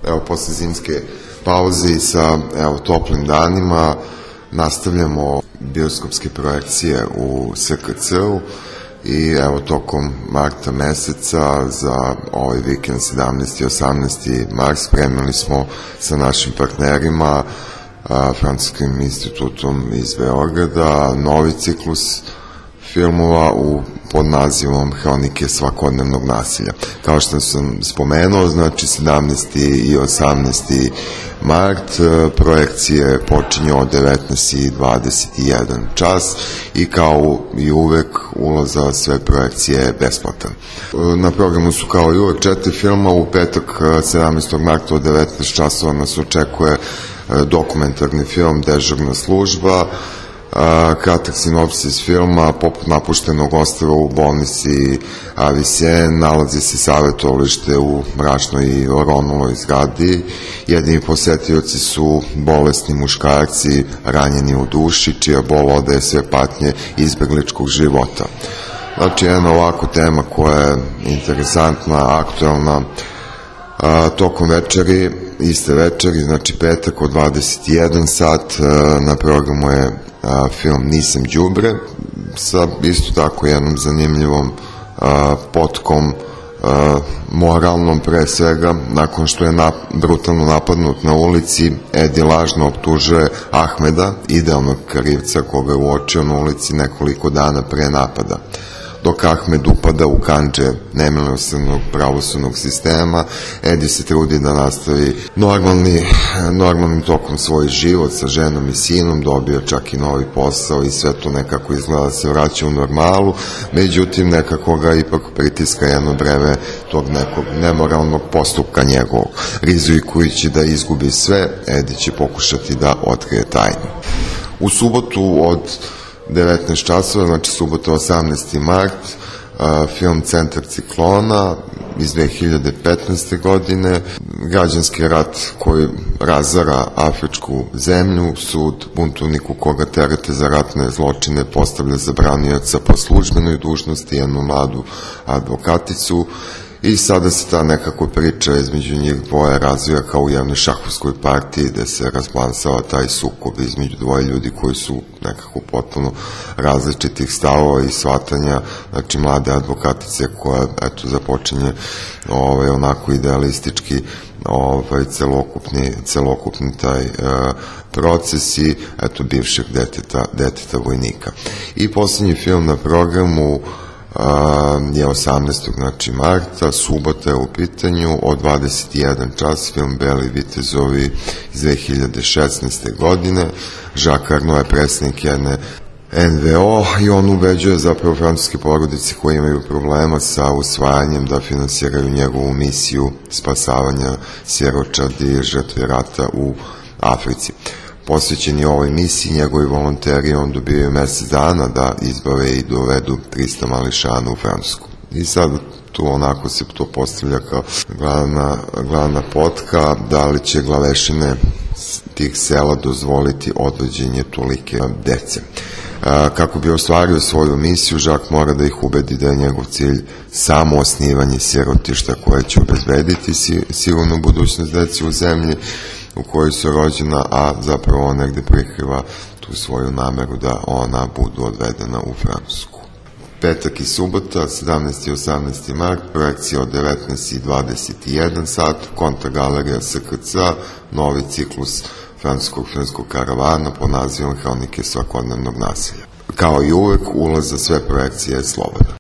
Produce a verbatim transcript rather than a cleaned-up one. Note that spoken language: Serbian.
Evo, posle zimske pauze i sa evo, toplim danima nastavljamo bioskopske projekcije u S K C-u i evo tokom marta meseca za ovaj vikend sedamnaesti i osamnaesti mart spremili smo sa našim partnerima Francuskim institutom iz Beograda novi ciklus filmova u pod nazivom Hronike svakodnevnog nasilja. Kao što sam spomenuo, znači sedamnaesti i osamnaesti mart projekcije počinju od devetnaest i dvadeset jedan čas i kao i uvek ulaz za sve projekcije je besplatan. Na programu su kao i uvek četiri filma, u petak sedamnaestog marta od devetnaest časova nas očekuje dokumentarni film Dežurna služba, kratak sinopsis filma. Poput napuštenog ostrva u bolnici Avicenne nalazi se savjetovalište u mračnoj i oronuloj zgradi. Jedini posetioci su bolesni muškarci ranjeni u duši, čija bol odaje sve patnje izbegličkog života. Znači, jedna ovako tema koja je interesantna, aktualna. Tokom večeri, iste večeri, znači petak od dvadeset i jedan sat, na programu je film Nisam đubre, sa isto tako jednom zanimljivom potkom, moralnom pre svega. Nakon što je brutalno napadnut na ulici, Edi lažno optužuje Ahmeda, idealnog krivca koga je uočio na ulici nekoliko dana pre napada. Dok Ahmed upada u kandže nemilosrdnog pravosudnog sistema, Edi se trudi da nastavi normalni, normalnim tokom svoj život sa ženom i sinom, dobio čak i novi posao i sve to nekako izgleda da se vraća u normalu, međutim nekako ga ipak pritiska jedno breme tog nekog nemoralnog postupka njegovog. Rizikujući da izgubi sve, Edi će pokušati da otkrije tajnu. U subotu od devetnaest časova, znači subota osamnaesti mart, film Centar ciklona iz dve hiljade petnaeste. godine, građanski rat koji razara afričku zemlju, sud buntovniku koga terete za ratne zločine postavlja za branioca po službenoj dužnosti jednu mladu advokaticu i sada se ta nekako priča između njih dvoje razvija kao u jednoj šahovskoj partiji gde se razbalansava taj sukob između dvoje ljudi koji su nekako potpuno različitih stavova i shvatanja, znači mlade advokatice koja eto započinje ovaj, onako idealistički ovaj, celokupni, celokupni taj e, proces i eto bivšeg deteta, deteta vojnika. I posljednji film na programu je osamnaestog znači marta, subota je u pitanju, od dvadeset i jedan čas, film Beli vitezovi iz dve hiljade šesnaeste. godine. Jacques Arnaud je predsjednik jedne N V O i on ubeđuje zapravo francuske porodice koji imaju problema sa usvajanjem da finansiraju njegovu misiju spasavanja siročadi i žrtve rata u Africi. Posvećeni ovoj misiji, njegovi volonteri on dobijaju mesec dana da izbave i dovedu trista mališana u Francusku. I sad tu onako se to postavlja kao glavna, glavna potka, da li će glavešine tih sela dozvoliti odvođenje tolike dece. Kako bi ostvario svoju misiju, Jacques mora da ih ubedi da je njegov cilj samo osnivanje sirotišta koje će obezbediti sigurnu budućnost deci u zemlji u kojoj su rođena, a zapravo on negde prikriva tu svoju nameru da ona budu odvedena u Francusku. Petak i subota, sedamnaesti i osamnaesti mart, projekcija od devetnaest i dvadeset jedan sat, Kontra galerija S K C-a, novi ciklus francuskog filmskog karavana pod nazivom Hronike svakodnevnog nasilja. Kao i uvek, ulaz za sve projekcije je slobodan.